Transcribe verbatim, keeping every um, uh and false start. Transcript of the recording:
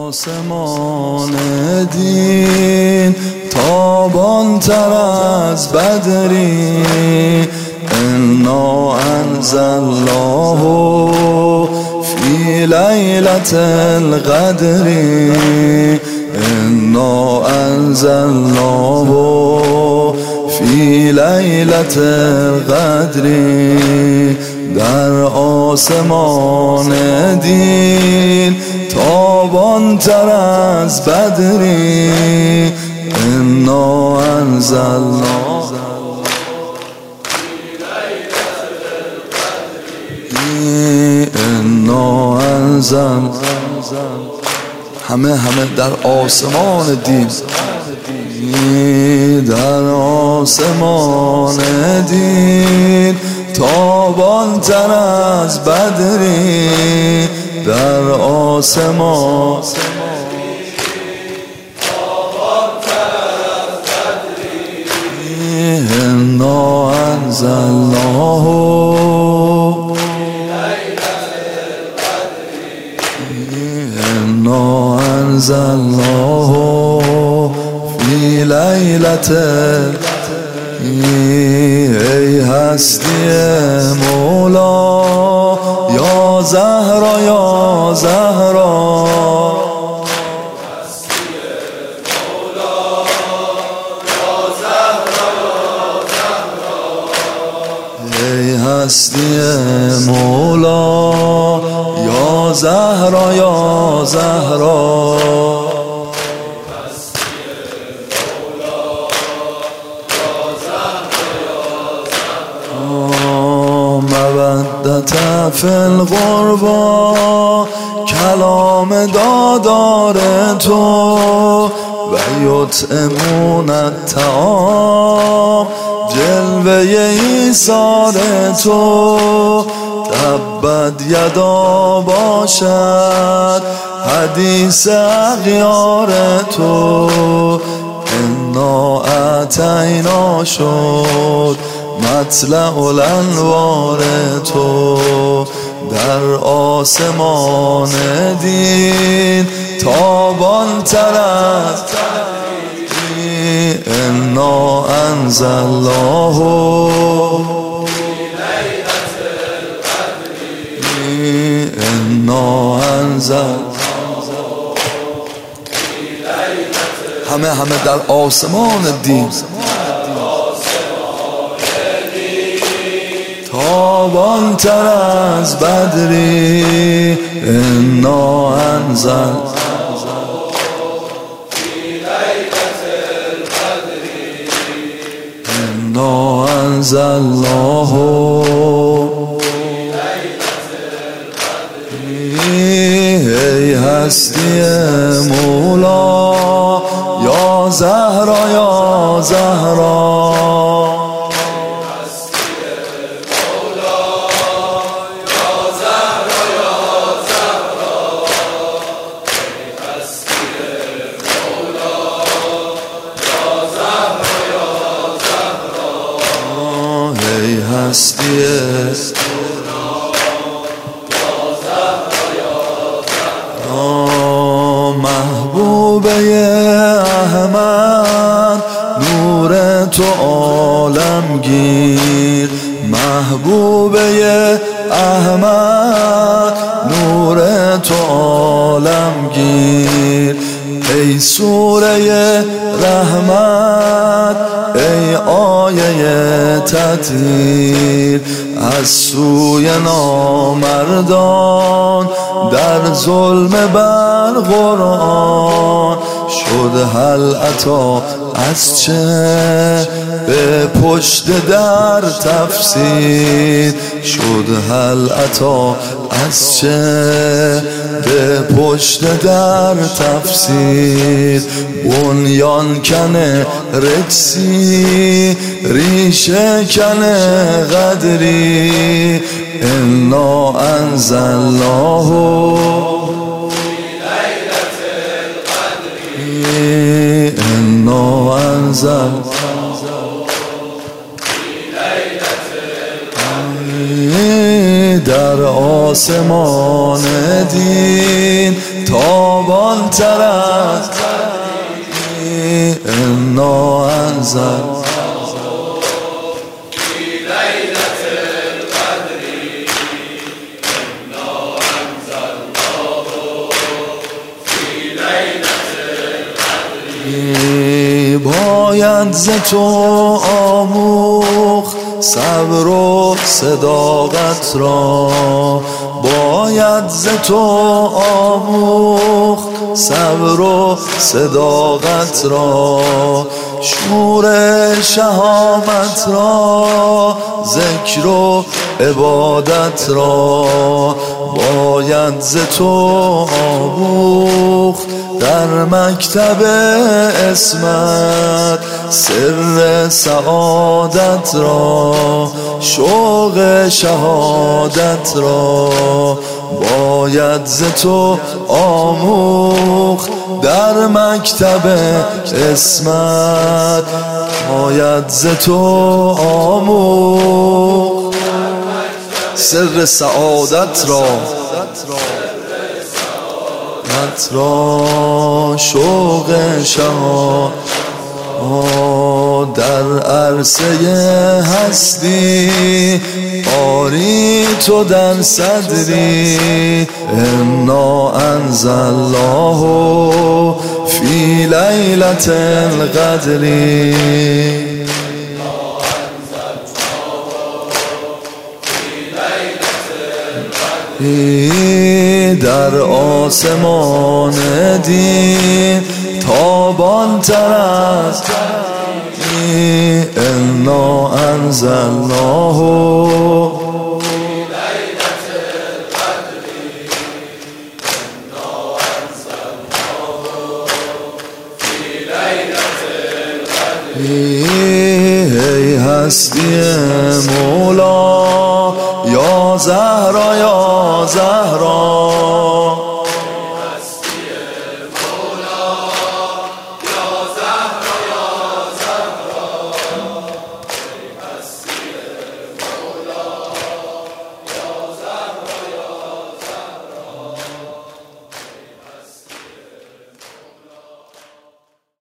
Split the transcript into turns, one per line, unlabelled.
آسمان دین تابان تر از بدری، انا انزلناه فی لیلة القدر، انا انزلناه فی لیلة القدر. در آسمان دین تابان تر از بدری، انا انزلناه انا انزل همه همه در آسمان دین، در آسمان دین تابان تر از بدری، در آسمان تابان تر از بدری، انا انزلناه انا انزلناه فی لیلة. ای هستی مولا یا زهرا یا زهرا، ای هستی مولا یا زهرا یا زهرا، مودت فی القربا کلام دادار تو، و یطعمون الطعام جلوه ایثار تو، تبت یدا باشد حدیث اغیار تو، انا اعطینا شد مطلع الانوار تو. در آسمان دین تابان تر از انا انزلناه انا انزل همه همه در آسمان دین تابان تر از بدری، انا انزل انا انزلناه ای هستی مولا یا زهرا یا زهرا، هستی محبوبه احمد نور تو عالمگیر، محبوبه احمد نور تو عالمگیر، ای سوره رحمت ای آیه تطهیر، از سوی نامردان در ظلم بر قرآن شد هل عطا از چه به پشت در تفسیر، شد هل عطا از چه به پشت در تفسیر، بنیان کنه رجسی ریشه کنه قدری، انا انزلناه انا انزل در آسمان دین تابان تر از انا انزل باید ز تو آموخت صبر و صداقت را، باید ز تو آموخت صبر و صداقت را، شور شهامت را، ذکر و عبادت را، باید ز تو آموخت در مکتب اسمت سر سعادت را، شوق شهادت را، باید ز تو آموخت در مکتب اسمت، باید ز تو آموخت سر سعادت را، را شوق شهادت در عرصه هستی، آری تو در صدری، انا انزلناه فی لیلة القدر، در آسمان دین تابان تر از انا انزلناه ای هستی مولا یا زهرا یا زهرا،